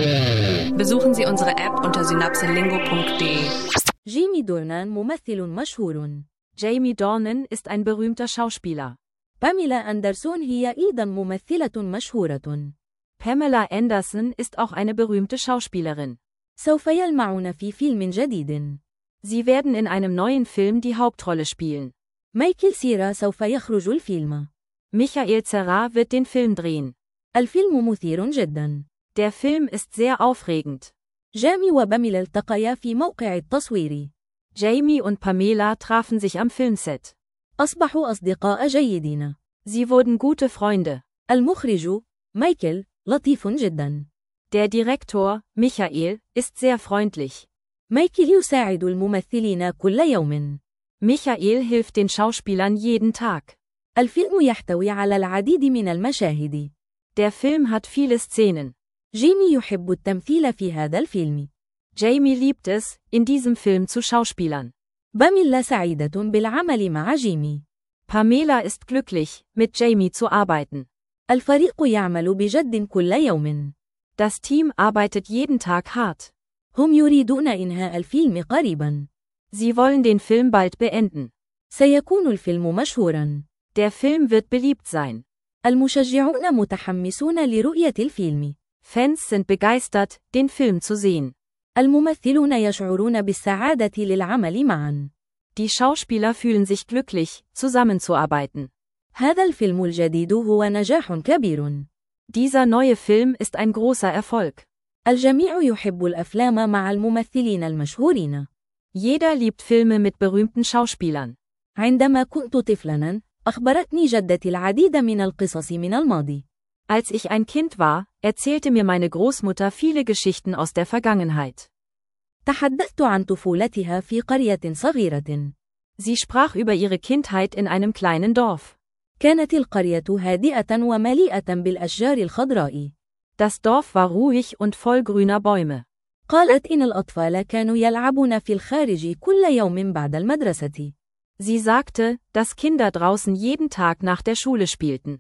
Besuchen Sie unsere App unter synapselingo.de. جيمي دورنان ممثل مشهور. Jamie Dornan ist ein berühmter Schauspieler. باميلا أندرسون هي أيضا ممثلة مشهورة. Pamela Anderson ist auch eine berühmte Schauspielerin. سوف يلمعون في فيلم جديد. Sie werden in einem neuen Film die Hauptrolle spielen. مايكل سيرا سوف يخرج الفيلم. Michael Cera wird den Film drehen. الفيلم مثير جدا. Der Film ist sehr aufregend. جامي وباميلا التقيا في موقع التصوير. Jamie und Pamela trafen sich am Filmset. أصبحوا أصدقاء جيدين. Sie wurden gute Freunde. المخرج مايكل لطيف جدا. Der Direktor, Michael, ist sehr freundlich. مايكل يساعد الممثلين كل يوم. Michael hilft den Schauspielern jeden Tag. الفيلم يحتوي على العديد من المشاهد. Der Film hat viele Szenen. جيمي يحب التمثيل في هذا الفيلم. Jamie liebt es, in diesem Film zu schauspielern. باميلا سعيدة بالعمل مع جيمي. Pamela ist glücklich, mit Jamie zu arbeiten. الفريق يعمل بجد كل يوم. Das Team arbeitet jeden Tag hart. هم يريدون إنهاء الفيلم قريبا. Sie wollen den Film bald beenden. سيكون الفيلم مشهورا. Der Film wird beliebt sein. المشجعون متحمسون لرؤية الفيلم. Fans sind begeistert, den Film zu sehen. الممثلون يشعرون بالسعادة للعمل معا. Die Schauspieler fühlen sich glücklich, zusammenzuarbeiten. هذا الفيلم الجديد هو نجاح كبير. Dieser neue Film ist ein großer Erfolg. الجميع يحب الأفلام مع الممثلين المشهورين. Jeder liebt Filme mit berühmten Schauspielern. عندما كنت طفلاً، أخبرتني جدتي العديد من القصص من الماضي. Als ich ein Kind war, erzählte mir meine Großmutter viele Geschichten aus der Vergangenheit. تحدثت عن طفولتها في قرية صغيرة. Sie sprach über ihre Kindheit in einem kleinen Dorf. كانت القرية هادئة ومليئة بالأشجار الخضراء. Das Dorf war ruhig und voll grüner Bäume. قالت إن الأطفال كانوا يلعبون في الخارج كل يوم بعد المدرسة. Sie sagte, dass Kinder draußen jeden Tag nach der Schule spielten.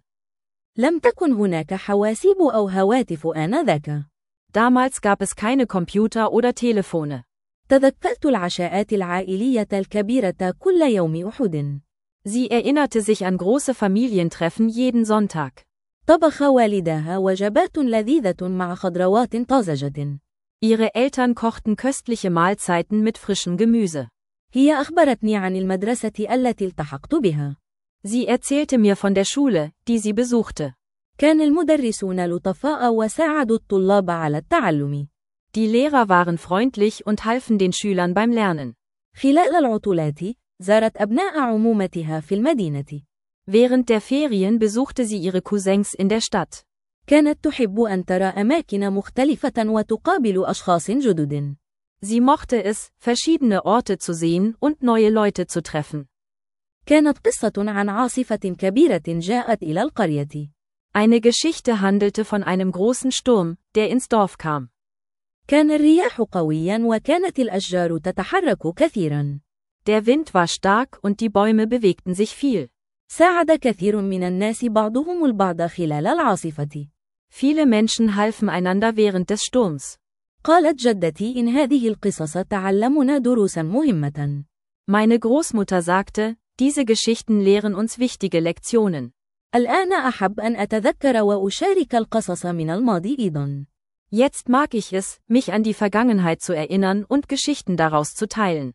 لم تكن هناك حواسيب أو هواتف آنذاك. Damals gab es keine Computer oder Telefone. تذكرت العشاءات العائلية الكبيرة كل يوم أحد. Sie erinnerte sich an große Familientreffen jeden Sonntag. طبخ والداها وجبات لذيذة مع خضروات طازجة. Ihre Eltern kochten köstliche Mahlzeiten mit frischem Gemüse. هي أخبرتني عن المدرسة التي التحقت بها. Sie erzählte mir von der Schule, die sie besuchte. كان المدرسون لطفاء وساعدوا الطلاب على التعلم. Die Lehrer waren freundlich und halfen den Schülern beim Lernen. خلال العطلات، زارت أبناء عمومتها في المدينة. Während der Ferien besuchte sie ihre Cousins in der Stadt. كانت تحب أن ترى أماكن مختلفة وتقابل أشخاص جدد. Sie mochte es, verschiedene Orte zu sehen und neue Leute zu treffen. كانت قصة عن عاصفة كبيرة جاءت إلى القرية. Eine Geschichte handelte von einem großen Sturm, der ins Dorf kam. كان الرياح قويا وكانت الأشجار تتحرك كثيرا. Der Wind war stark und die Bäume bewegten sich viel. ساعد كثير من الناس بعضهم البعض خلال العاصفة. Viele Menschen halfen einander während des Sturms. قالت جدتي إن هذه القصص تعلمنا دروسا مهمة. Meine Großmutter sagte, diese Geschichten lehren uns wichtige Lektionen. الآن أحب أن أتذكر وأشارك القصص من الماضي أيضا. Jetzt mag ich es, mich an die Vergangenheit zu erinnern und Geschichten daraus zu teilen.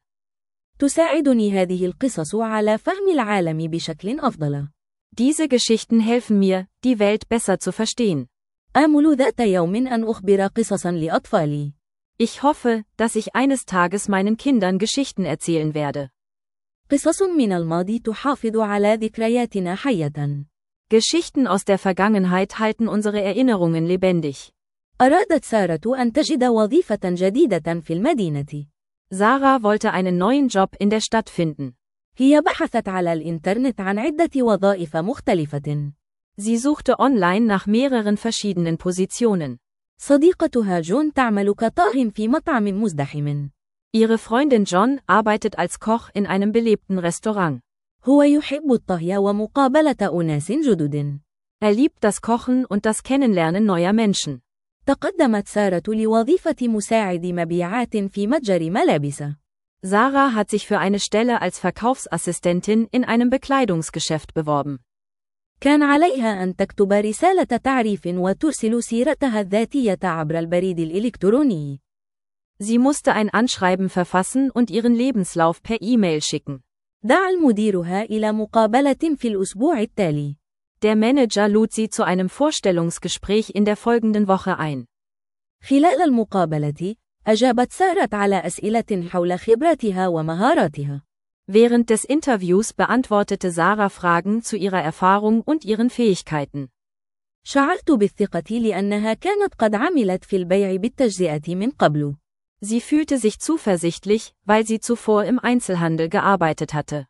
تساعدني هذه القصص على فهم العالم بشكل أفضل. Diese Geschichten helfen mir, die Welt besser zu verstehen. آمل ذات يوم أن أخبر قصصا لأطفالي. Ich hoffe, dass ich eines Tages meinen Kindern Geschichten erzählen werde. قصص من الماضي تحافظ على ذكرياتنا حية. Geschichten aus der Vergangenheit halten unsere Erinnerungen lebendig. أرادت سارة أن تجد وظيفة جديدة في المدينة. Sarah wollte einen neuen Job in der Stadt finden. هي بحثت على الإنترنت عن عدة وظائف مختلفة. Sie suchte online nach mehreren verschiedenen Positionen. صديقتها جون تعمل كطاهٍ في مطعم مزدحم. Ihre Freundin John arbeitet als Koch in einem belebten Restaurant. هو يحب الطهي ومقابلة أناس جدد. Er liebt das Kochen und das Kennenlernen neuer Menschen. تقدمت سارة لوظيفة مساعد مبيعات في متجر ملابس. Sarah hat sich für eine Stelle als Verkaufsassistentin in einem Bekleidungsgeschäft beworben. كان عليها أن تكتب رسالة تعريف وترسل سيرتها الذاتية عبر البريد الإلكتروني. Sie musste ein Anschreiben verfassen und ihren Lebenslauf per E-Mail schicken. دعا المديرها إلى مقابلة في الأسبوع التالي. Der Manager lud sie zu einem Vorstellungsgespräch in der folgenden Woche ein. خلال المقابلة، أجابت سارة على أسئلة حول خبراتها ومهاراتها. Während des Interviews beantwortete Sarah Fragen zu ihrer Erfahrung und ihren Fähigkeiten. شعرت بالثقة لأنها كانت قد عملت في البيع بالتجزئة من قبل. Sie fühlte sich zuversichtlich, weil sie zuvor im Einzelhandel gearbeitet hatte.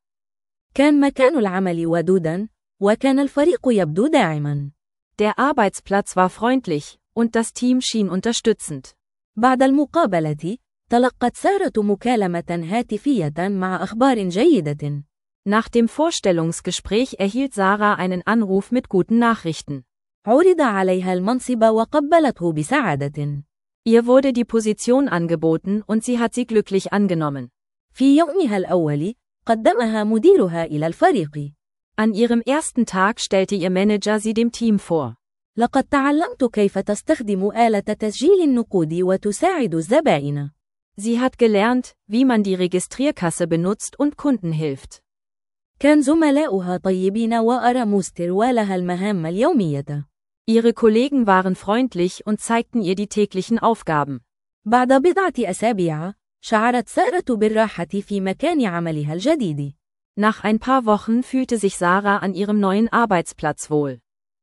كان مكان العمل ودوداً، وكان الفريق يبدو داعماً. Der Arbeitsplatz war freundlich, und das Team schien unterstützend. بعد المقابلة، تلقت سارة مكالمة هاتفية مع أخبار جيدة. Nach dem Vorstellungsgespräch erhielt Sarah einen Anruf mit guten Nachrichten. عرض عليها المنصب وقبلته بسعادة. Ihr wurde die Position angeboten und sie hat sie glücklich angenommen. في يومها الأول، قدمها مديرها إلى الفريق. An ihrem ersten Tag stellte ihr Manager sie dem Team vor. لقد تعلمت كيف تستخدم آلة تسجيل النقود وتساعد الزبائن. Sie hat gelernt, wie man die Registrierkasse benutzt und Kunden hilft. كان زملاؤها طيبين وأرى مستروالها المهام اليومية. Ihre Kollegen waren freundlich und zeigten ihr die täglichen Aufgaben. بعد بضعة أسابيع، شعرت سارة بالراحة في مكان عملها الجديد. Nach ein paar Wochen fühlte sich Sarah an ihrem neuen Arbeitsplatz wohl.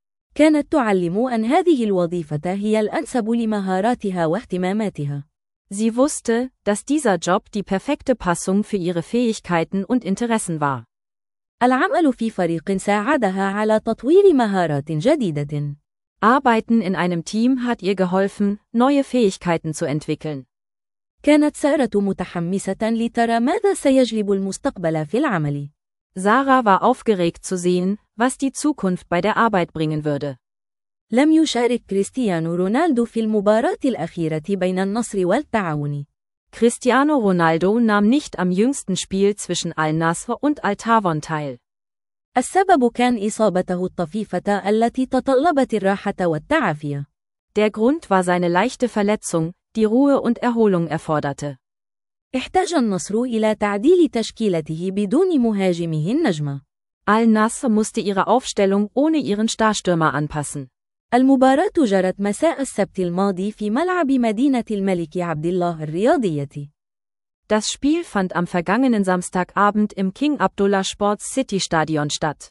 كانت تعلم أن هذه الوظيفة هي الأنسب لمهاراتها واهتماماتها. Sie wusste, dass dieser Job die perfekte Passung für ihre Fähigkeiten und Interessen war. العمل في فريق ساعدها على تطوير مهارات جديدة. Arbeiten in einem Team hat ihr geholfen, neue Fähigkeiten zu entwickeln. كانت سارة متحمسة لترى ماذا سيجلب المستقبل في العمل. Sarah war aufgeregt zu sehen, was die Zukunft bei der Arbeit bringen würde. لم يشارك كريستيانو رونالدو في المباراة الأخيرة بين النصر والتعاون. Cristiano Ronaldo nahm nicht am jüngsten Spiel zwischen Al-Nassr und Al-Tawon teil. السبب كان إصابته الطفيفة التي تطلبت الراحة والتعافي. Der Grund war seine leichte Verletzung, die Ruhe und Erholung erforderte. احتاج النصر إلى تعديل تشكيلته بدون مهاجمه النجم. Al-Nassr musste ihre Aufstellung ohne ihren Starstürmer anpassen. المباراة جرت مساء السبت الماضي في ملعب مدينة الملك عبد الله الرياضية. Das Spiel fand am vergangenen Samstagabend im King Abdullah Sports City Stadion statt.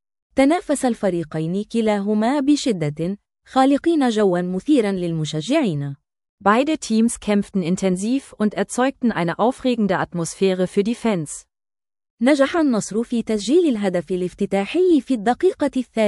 تنافس الفريقين كلاهما بشدة، خالقين جواً مثيراً للمشجعين. Beide Teams kämpften intensiv und erzeugten eine aufregende Atmosphäre für die Fans. نجح النصر في تسجيل الهدف الافتتاحي في الدقيقة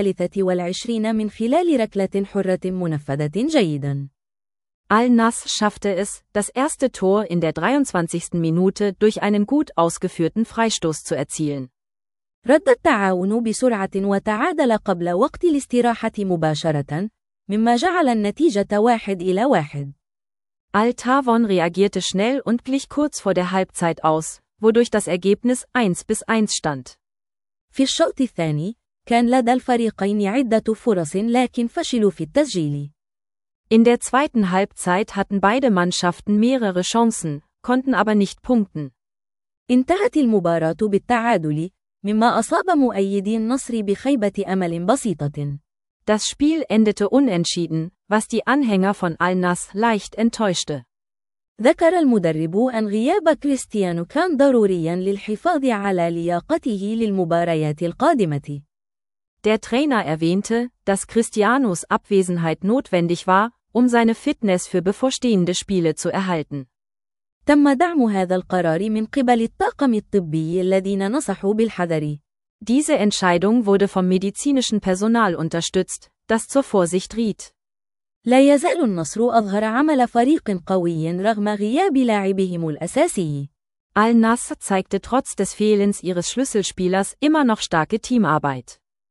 23 من خلال ركلة حرة منفذة جيداً. Al-Nassr schaffte es, das erste Tor in der 23. Minute durch einen gut ausgeführten Freistoß zu erzielen. رد التعاون بسرعة وتعادل قبل وقت الاستراحة مباشرة، مما جعل النتيجة 1-1. Al-Tawon reagierte schnell und glich kurz vor der Halbzeit aus, wodurch das Ergebnis 1-1 stand. في الشوط الثاني، كان لدى الفريقين عدة فرص لكن فشلوا في التسجيل. In der zweiten Halbzeit hatten beide Mannschaften mehrere Chancen, konnten aber nicht punkten. انتهت المباراة بالتعادل، مما أصاب مؤيدي النصر بخيبة أمل بسيطة. Das Spiel endete unentschieden, was die Anhänger von Al-Nassr leicht enttäuschte. ذكر المدرب أن غياب كريستيانو كان ضرورياً للحفاظ على لياقته للمباريات القادمة. Der Trainer erwähnte, dass Cristianos Abwesenheit notwendig war, seine Fitness für bevorstehende Spiele zu erhalten. تم دعم هذا القرار من قبل الطاقم الطبي الذين نصحوا بالحذر. Diese Entscheidung wurde vom medizinischen Personal unterstützt, das zur Vorsicht riet. لا يزال النصر أظهر عمل فريق قوي رغم غياب لاعبهم الأساسي. Al-Nassr zeigte trotz des Fehlens ihres Schlüsselspielers immer noch starke Teamarbeit.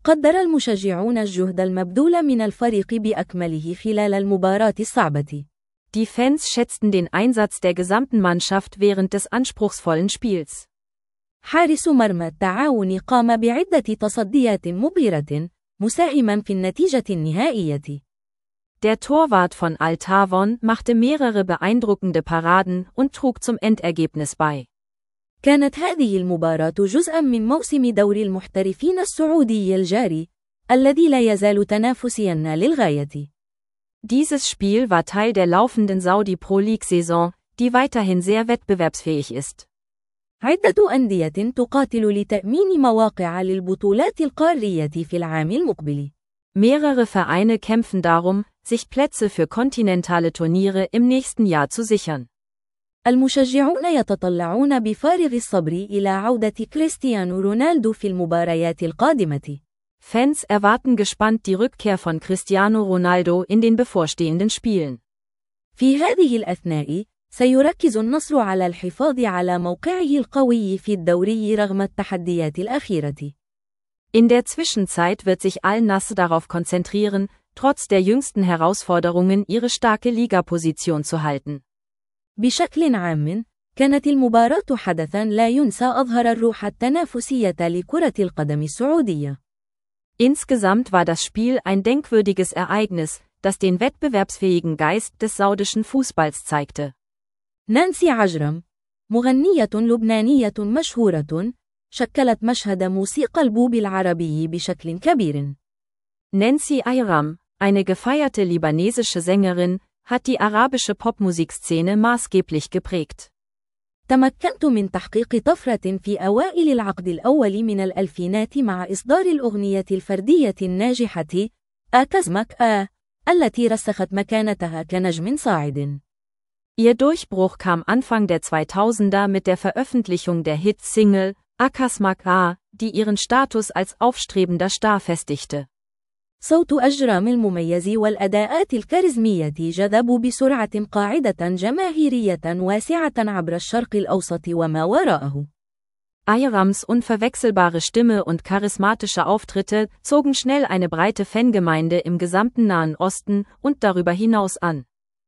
قدر المشجعون الجهد المبذول من الفريق بأكمله خلال المباراة الصعبة. Die Fans schätzten den Einsatz der gesamten Mannschaft während des anspruchsvollen Spiels. حارس مرمى التعاون قام بعدة تصديات مبهرة، مساهما في النتيجة النهائية. Der Torwart von Altavon machte mehrere beeindruckende Paraden und trug zum Endergebnis bei. كانت هذه المباراة جزءا من موسم دوري المحترفين السعودي الجاري، الذي لا يزال تنافسيا للغاية. Dieses Spiel war Teil der laufenden Saudi Pro League-Saison, die weiterhin sehr wettbewerbsfähig ist. عدة أندية تقاتل لتأمين مواقع للبطولات القارية في العام المقبل. Mehrere Vereine kämpfen darum, sich Plätze für kontinentale Turniere im nächsten Jahr zu sichern. المشجعون يتطلعون بفارغ الصبر إلى عودة كريستيانو رونالدو في المباريات القادمة. Fans erwarten gespannt die Rückkehr von Cristiano Ronaldo in den bevorstehenden Spielen. في هذه الأثناء، سيركز النصر على الحفاظ على موقعه القوي في الدوري رغم التحديات الأخيرة. In der Zwischenzeit wird sich Al-Nassr darauf konzentrieren, trotz der jüngsten Herausforderungen ihre starke Ligaposition zu halten. بشكل عام، كانت المباراة حدثاً لا ينسى أظهر الروح التنافسية لكرة القدم السعودية. Insgesamt war das Spiel ein denkwürdiges Ereignis, das den wettbewerbsfähigen Geist des saudischen Fußballs zeigte. نانسي عجرم، مغنية لبنانية مشهورة، شكلت مشهد موسيقى البوب العربي بشكل كبير. Nancy Ayram, eine gefeierte libanesische Sängerin, hat die arabische Popmusikszene maßgeblich geprägt. تمكنت من تحقيق طفرة في أوائل العقد الأول من الألفينات مع إصدار الأغنية الفردية الناجحة أكزمك التي رسخت مكانتها كنجم صاعد. Ihr Durchbruch kam Anfang der 2000er mit der Veröffentlichung der Hit-Single Akasmak A, die ihren Status als aufstrebender Star festigte. صوت أجرام المميز والأداءات الكاريزمية جذبوا بسرعة قاعدة جماهيرية واسعة عبر الشرق الأوسط وما وراءه. Ayrams unverwechselbare Stimme und charismatische Auftritte zogen schnell eine breite Fangemeinde im gesamten Nahen Osten und darüber hinaus an.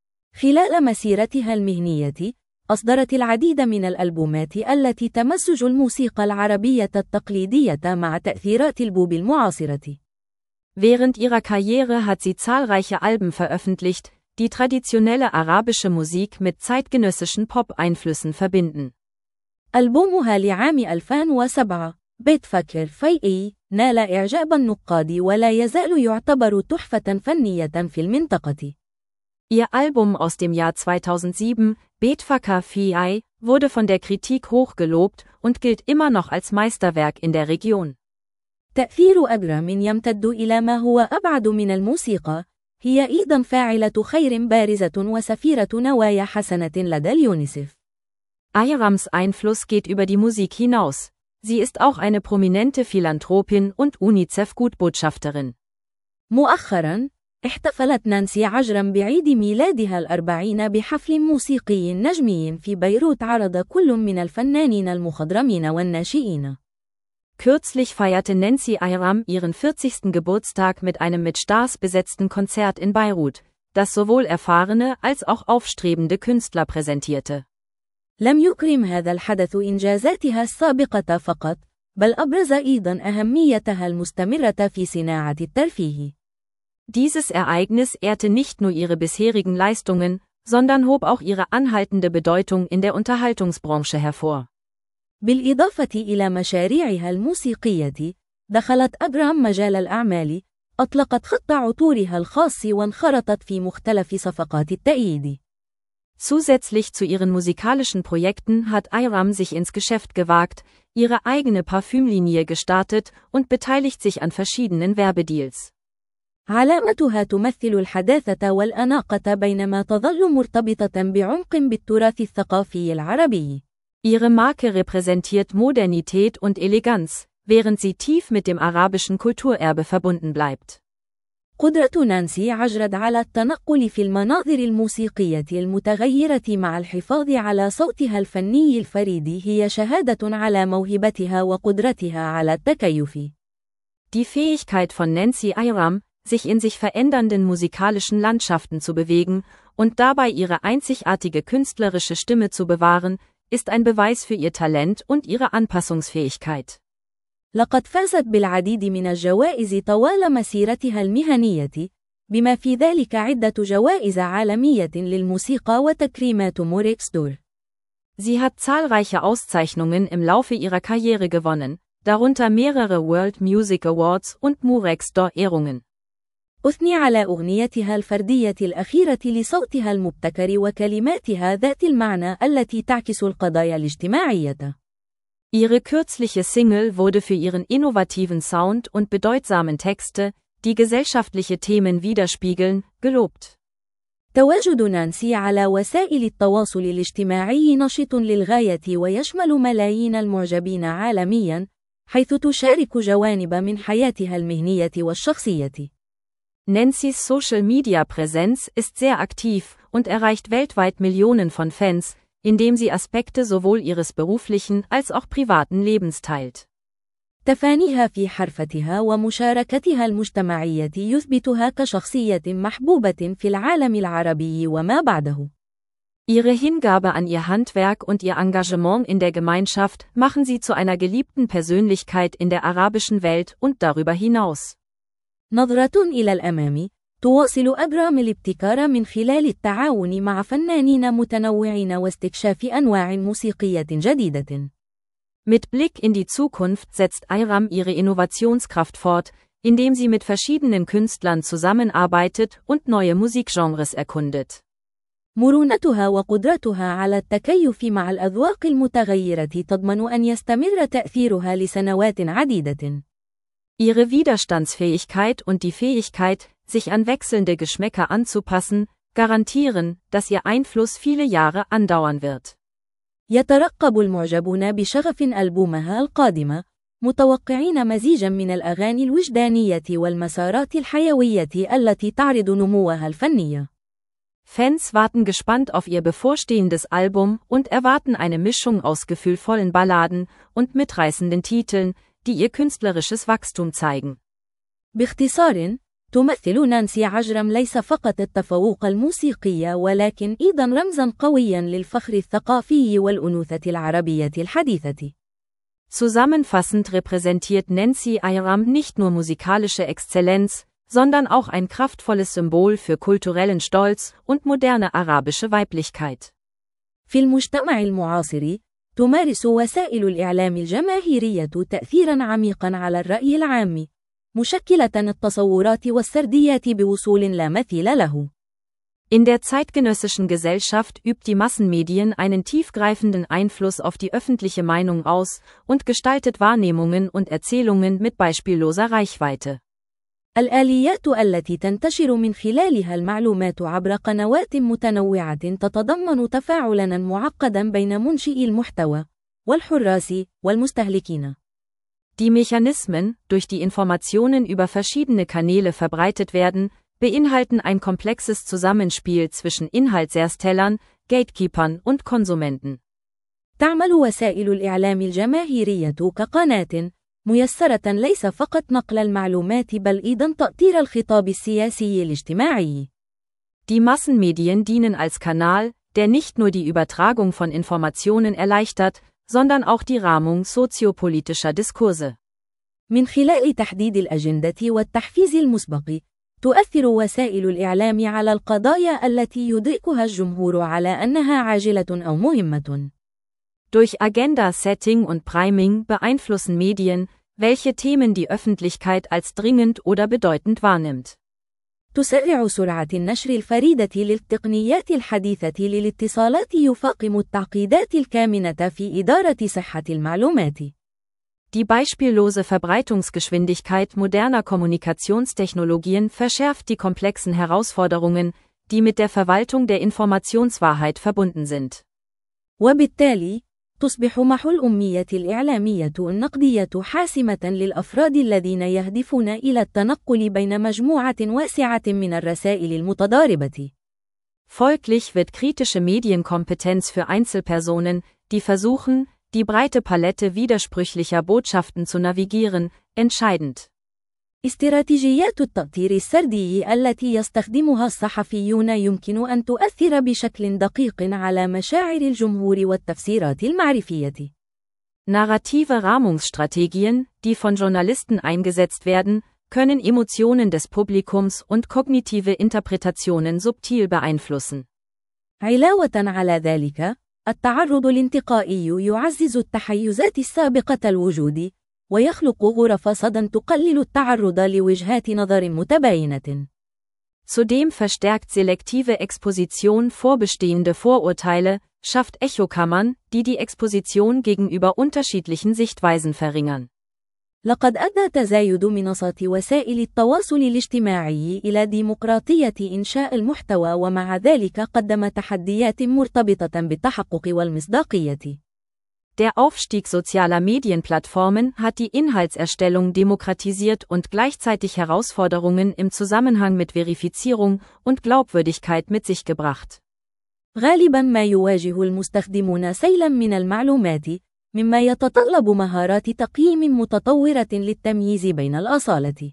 خلال مسيرتها المهنية، أصدرت العديد من الألبومات التي تمزج الموسيقى العربية التقليدية مع تأثيرات البوب المعاصرة. Während ihrer Karriere hat sie zahlreiche Alben veröffentlicht, die traditionelle arabische Musik mit zeitgenössischen Pop-Einflüssen verbinden. ألبومها لعام 2007 بيتفكر فيئي نال إعجاب النقاد ولا يزال يعتبر تحفة فنية في المنطقة. Ihr Album aus dem Jahr 2007, Betfakar Fi, wurde von der Kritik hoch gelobt und gilt immer noch als Meisterwerk in der Region. تأثير أجرام يمتد إلى ما هو أبعد من الموسيقى، هي أيضا فاعلة خير بارزة وسفيرة نوايا حسنة لدى اليونيسف. Ayrams Einfluss geht über die Musik hinaus. Sie ist auch eine prominente Philanthropin und UNICEF-Gutbotschafterin. مؤخرا، احتفلت نانسي عجرم بعيد ميلادها 40 بحفل موسيقي نجمي في بيروت عرض كل من الفنانين المخضرمين والناشئين. Kürzlich feierte Nancy Ayram ihren 40. Geburtstag mit einem mit Stars besetzten Konzert in Beirut, das sowohl erfahrene als auch aufstrebende Künstler präsentierte. لم يكرم هذا الحدث إنجازاتها السابقة فقط، بل أبرز أيضا أهميتها المستمرة في صناعة الترفيه. Dieses Ereignis ehrte nicht nur ihre bisherigen Leistungen, sondern hob auch ihre anhaltende Bedeutung in der Unterhaltungsbranche hervor. بالإضافة إلى مشاريعها الموسيقية، دخلت أجرام مجال الأعمال، أطلقت خط عطورها الخاص وانخرطت في مختلف صفقات التأييد. Zusätzlich zu ihren musikalischen Projekten hat Ayram sich ins Geschäft gewagt, ihre eigene Parfümlinie gestartet und beteiligt sich an verschiedenen Werbedeals. علامتها تمثل الحداثة والأناقة بينما تظل مرتبطة بعمق بالتراث الثقافي العربي. Ihre Marke repräsentiert Modernität und Eleganz, während sie tief mit dem arabischen Kulturerbe verbunden bleibt. قدرة نانسي عجرم على التنقل في المناظر الموسيقية المتغيرة مع الحفاظ على صوتها الفني الفريد هي شهادة على موهبتها وقدرتها على التكيف. Die Fähigkeit von Nancy Eyram, sich in sich verändernden musikalischen Landschaften zu bewegen und dabei ihre einzigartige künstlerische Stimme zu bewahren, ist ein Beweis für ihr Talent und ihre Anpassungsfähigkeit. لقد فازت بالعديد من الجوائز طوال مسيرتها المهنية، بما في ذلك عدة جوائز عالمية للموسيقى وتكريمات موريكس دور. Sie hat zahlreiche Auszeichnungen im Laufe ihrer Karriere gewonnen, darunter mehrere World Music Awards und Murex d'Or-Ehrungen. أثني على أغنيتها الفردية الأخيرة لصوتها المبتكر وكلماتها ذات المعنى التي تعكس القضايا الاجتماعية. Ihre kürzliche Single wurde für ihren innovativen Sound und bedeutsamen Texte, die gesellschaftliche Themen widerspiegeln, gelobt. تواجد نانسي على وسائل التواصل الاجتماعي نشط للغاية ويشمل ملايين المعجبين عالمياً، حيث تشارك جوانب من حياتها المهنية والشخصية. Nancys Social-Media-Präsenz ist sehr aktiv und erreicht weltweit Millionen von Fans, indem sie Aspekte sowohl ihres beruflichen als auch privaten Lebens teilt. تفانيها في حرفتها ومشاركتها المجتمعية يثبتها كشخصية محبوبة في العالم العربي وما بعده. Ihre Hingabe an ihr Handwerk und ihr Engagement in der Gemeinschaft machen sie zu einer geliebten Persönlichkeit in der arabischen Welt und darüber hinaus. نظرة إلى الأمام، تواصل أجرام الابتكار من خلال التعاون مع فنانين متنوعين واستكشاف أنواع موسيقية جديدة. Mit Blick in die Zukunft setzt Eyram ihre Innovationskraft fort, indem sie mit verschiedenen Künstlern zusammenarbeitet und neue Musikgenres erkundet. مرونتها وقدرتها على التكيف مع الأذواق المتغيرة تضمن أن يستمر تأثيرها لسنوات عديدة. Ihre Widerstandsfähigkeit und die Fähigkeit, sich an wechselnde Geschmäcker anzupassen, garantieren, dass ihr Einfluss viele Jahre andauern wird. يترقب المعجبون بشغف ألبومها القادم، متوقعين مزيجاً من الأغاني الوجدانية والمسارات الحيوية التي تعرض نموها الفني. Fans warten gespannt auf ihr bevorstehendes Album und erwarten eine Mischung aus gefühlvollen Balladen und mitreißenden Titeln, die ihr künstlerisches Wachstum zeigen. باختصار، تمثل نانسي عجرم ليس فقط التفوق الموسيقي ولكن أيضاً رمزاً قوياً للفخر الثقافي والأنوثة العربية الحديثة. Zusammenfassend repräsentiert Nancy Eyram nicht nur musikalische Exzellenz, sondern auch ein kraftvolles Symbol für kulturellen Stolz und moderne arabische Weiblichkeit. في المجتمع المعاصر، تمارس وسائل الإعلام الجماهيرية تأثيراً عميقاً على الرأي العام، مشكلة التصورات والسرديات بوصول لا مثيل له. In der zeitgenössischen Gesellschaft übt die Massenmedien einen tiefgreifenden Einfluss auf die öffentliche Meinung aus und gestaltet Wahrnehmungen und Erzählungen mit beispielloser Reichweite. الآليات التي تنتشر من خلالها المعلومات عبر قنوات متنوعة تتضمن تفاعلاً معقداً بين منشئي المحتوى والحراس والمستهلكين. Die Mechanismen, durch die Informationen über verschiedene Kanäle verbreitet werden, beinhalten ein komplexes Zusammenspiel zwischen Inhaltserstellern, Gatekeepern und Konsumenten. تعمل وسائل الإعلام الجماهيرية كقناة ميسرة ليس فقط نقل المعلومات بل أيضاً تأطير الخطاب السياسي الاجتماعي. Die Massenmedien dienen als Kanal, der nicht nur die Übertragung von Informationen erleichtert, sondern auch die Rahmung soziopolitischer Diskurse. من خلال تحديد الأجندة والتحفيز المسبق، تؤثر وسائل الإعلام على القضايا التي يدركها الجمهور على أنها عاجلة أو مهمة. Durch Agenda-Setting und Priming beeinflussen Medien, welche Themen die Öffentlichkeit als dringend oder bedeutend wahrnimmt. تسرع سرعة النشر الفريدة للتقنيات الحديثة للاتصالات يفاقم التعقيدات الكامنة في إدارة صحة المعلومات. Die beispiellose Verbreitungsgeschwindigkeit moderner Kommunikationstechnologien verschärft die komplexen Herausforderungen, die mit der Verwaltung der Informationswahrheit verbunden sind. وبالتالي، تصبح محو الأمية الإعلامية النقدية حاسمة للأفراد الذين يهدفون إلى التنقل بين مجموعة واسعة من الرسائل المتضاربة. Folglich wird kritische Medienkompetenz für Einzelpersonen, die versuchen, die breite Palette widersprüchlicher Botschaften zu navigieren, entscheidend. استراتيجيات التأطير السردي التي يستخدمها الصحفيون يمكن أن تؤثر بشكل دقيق على مشاعر الجمهور والتفسيرات المعرفية. Narrative Rahmungsstrategien, die von Journalisten eingesetzt werden, können Emotionen des Publikums und kognitive Interpretationen subtil beeinflussen. علاوة على ذلك، التعرض الانتقائي يعزز التحيزات السابقة الوجود، ويخلق غرف صدى تقلل التعرض لوجهات نظر متباينة. Zudem verstärkt selektive Exposition vorbestehende Vorurteile, schafft Echokammern, die die Exposition gegenüber unterschiedlichen Sichtweisen verringern. لقد أدى تزايد منصات وسائل التواصل الاجتماعي إلى ديمقراطية إنشاء المحتوى، ومع ذلك قدم تحديات مرتبطة بالتحقق والمصداقية. Der Aufstieg sozialer Medienplattformen hat die Inhaltserstellung demokratisiert und gleichzeitig Herausforderungen im Zusammenhang mit Verifizierung und Glaubwürdigkeit mit sich gebracht. غالبا ما يواجه المستخدمون سيلا من المعلومات، مما يتطلب مهارات تقييم متطورة للتمييز بين الأصالة.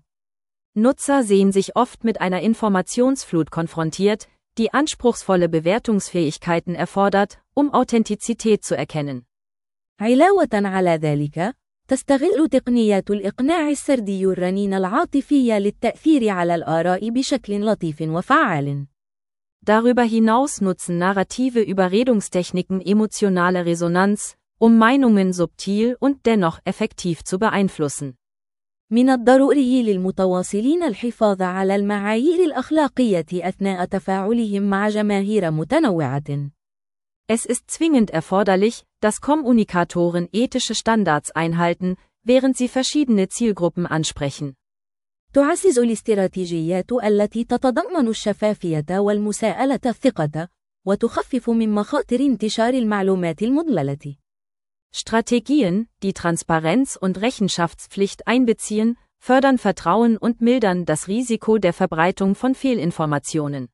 Nutzer sehen sich oft mit einer Informationsflut konfrontiert, die anspruchsvolle Bewertungsfähigkeiten erfordert, Authentizität zu erkennen. علاوة على ذلك، تستغل تقنيات الإقناع السردي الرنين العاطفي للتأثير على الآراء بشكل لطيف وفعال. Darüber hinaus nutzen narrative Überredungstechniken emotionale Resonanz, Meinungen subtil und dennoch effektiv zu beeinflussen. من الضروري للمتواصلين الحفاظ على المعايير الأخلاقية أثناء تفاعلهم مع جماهير متنوعة. Es ist zwingend erforderlich, dass Kommunikatoren ethische Standards einhalten, während sie verschiedene Zielgruppen ansprechen. تعزز الاستراتيجيات التي تتضمن الشفافية والمساءلة الثقة، وتخفف من مخاطر انتشار المعلومات المضللة. Strategien, die Transparenz und Rechenschaftspflicht einbeziehen, fördern Vertrauen und mildern das Risiko der Verbreitung von Fehlinformationen.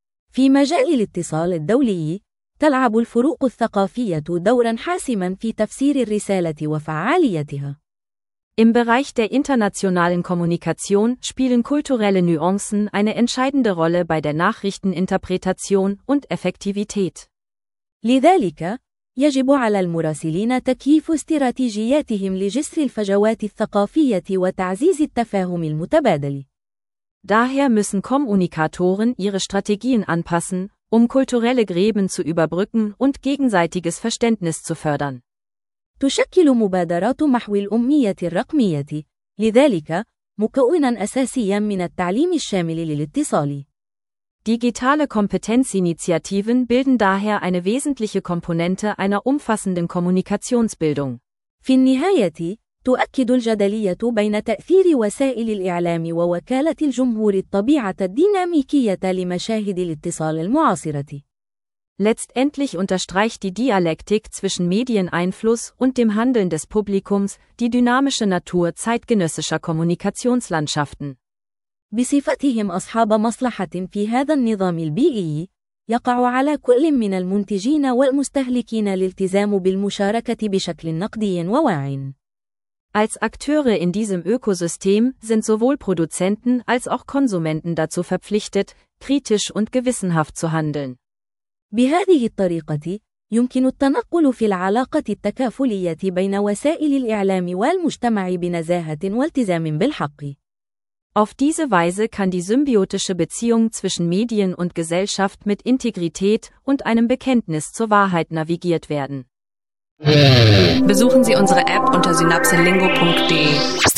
في مجال الاتصال الدولي، تلعب الفروق الثقافية دورا حاسما في تفسير الرسالة وفعاليتها. Im Bereich der internationalen Kommunikation spielen kulturelle Nuancen eine entscheidende Rolle bei der Nachrichteninterpretation und Effektivität. لذلك، يجب على المراسلين تكييف استراتيجياتهم لجسر الفجوات الثقافية وتعزيز التفاهم المتبادل. Daher müssen Kommunikatoren ihre Strategien anpassen, kulturelle Gräben zu überbrücken und gegenseitiges Verständnis zu fördern. تشكل مبادرات محو الأمية الرقمية، لذلك، مكوناً أساسياً من التعليم الشامل للاتصال. Digitale Kompetenzinitiativen bilden daher eine wesentliche Komponente einer umfassenden Kommunikationsbildung. في النهاية، تؤكد الجدلية بين تأثير وسائل الإعلام ووكالة الجمهور الطبيعة الديناميكية لمشاهد الاتصال المعاصرة. Letztendlich unterstreicht die Dialektik zwischen Medieneinfluss und dem Handeln des Publikums die dynamische Natur zeitgenössischer Kommunikationslandschaften. بصفتهم أصحاب مصلحة في هذا النظام البيئي، يقع على كل من المنتجين والمستهلكين الالتزام بالمشاركة بشكل نقدي وواعٍ. Als Akteure in diesem Ökosystem sind sowohl Produzenten als auch Konsumenten dazu verpflichtet, kritisch und gewissenhaft zu handeln. بهذه الطريقة، يمكن التنقل في العلاقة التكافلية بين وسائل الإعلام والمجتمع بنزاهة والتزام بالحق. Auf diese Weise kann die symbiotische Beziehung zwischen Medien und Gesellschaft mit Integrität und einem Bekenntnis zur Wahrheit navigiert werden. Besuchen Sie unsere App unter synapselingo.de.